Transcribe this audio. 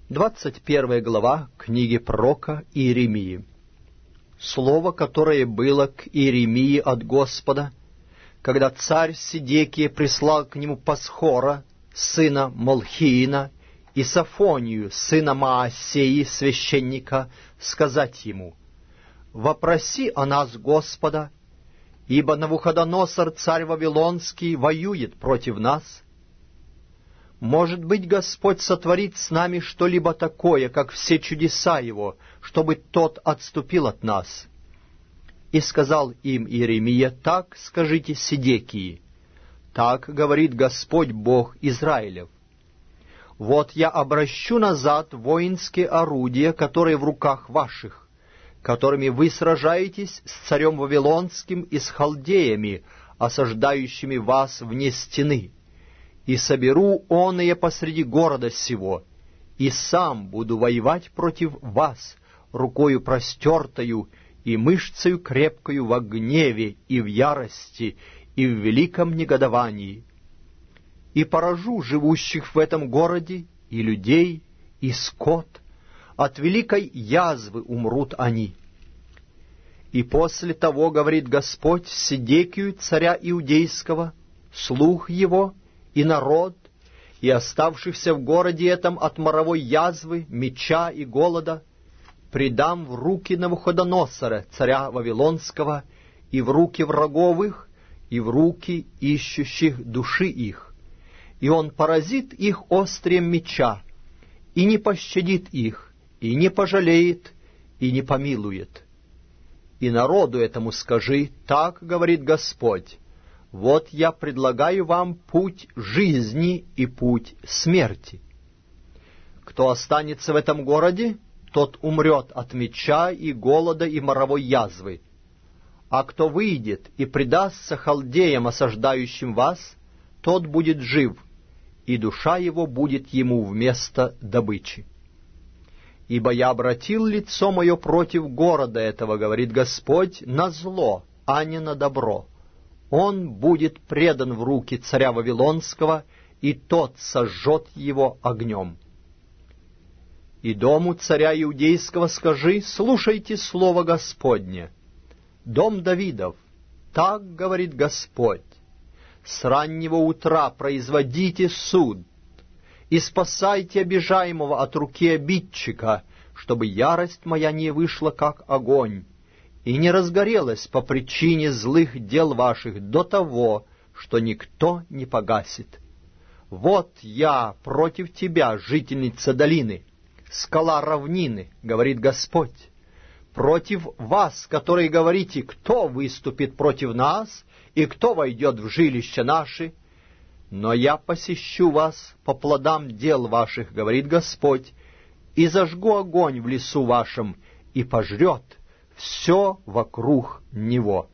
21 глава книги пророка Иеремии. Слово, которое было к Иеремии от Господа, когда царь Седекия прислал к нему Пасхора, сына Малхиина, и Сафонию, сына Маасеи, священника, сказать ему: «Вопроси о нас Господа, ибо Навуходоносор, царь Вавилонский, воюет против нас. Может быть, Господь сотворит с нами что-либо такое, как все чудеса Его, чтобы Тот отступил от нас». И сказал им Иеремия: «Так скажите Седекии, так говорит Господь Бог Израилев: вот я обращу назад воинские орудия, которые в руках ваших, которыми вы сражаетесь с царем Вавилонским и с халдеями, осаждающими вас вне стены, и соберу оные посреди города сего, и сам буду воевать против вас рукою простертою и мышцею крепкою во гневе и в ярости и в великом негодовании, и поражу живущих в этом городе и людей, и скот, от великой язвы умрут они. И после того, говорит Господь, Седекию, царя Иудейского, слух его и народ, и оставшихся в городе этом от моровой язвы, меча и голода, предам в руки Навуходоносора, царя Вавилонского, и в руки врагов их, и в руки ищущих души их. И он поразит их острием меча, и не пощадит их, и не пожалеет, и не помилует. И народу этому скажи: так говорит Господь: вот я предлагаю вам путь жизни и путь смерти. Кто останется в этом городе, тот умрет от меча и голода и моровой язвы. А кто выйдет и предастся халдеям, осаждающим вас, тот будет жив, и душа его будет ему вместо добычи. Ибо я обратил лицо мое против города этого, говорит Господь, на зло, а не на добро. Он будет предан в руки царя Вавилонского, и тот сожжет его огнем. И дому царя Иудейского скажи: слушайте слово Господне. Дом Давидов, так говорит Господь: с раннего утра производите суд, и спасайте обижаемого от руки обидчика, чтобы ярость моя не вышла, как огонь, и не разгорелась по причине злых дел ваших до того, что никто не погасит. Вот я против тебя, жительница долины, скала равнины, говорит Господь, против вас, которые говорите: кто выступит против нас, и кто войдет в жилища наши? Но я посещу вас по плодам дел ваших, говорит Господь, и зажгу огонь в лесу вашем, и пожрет все вокруг него».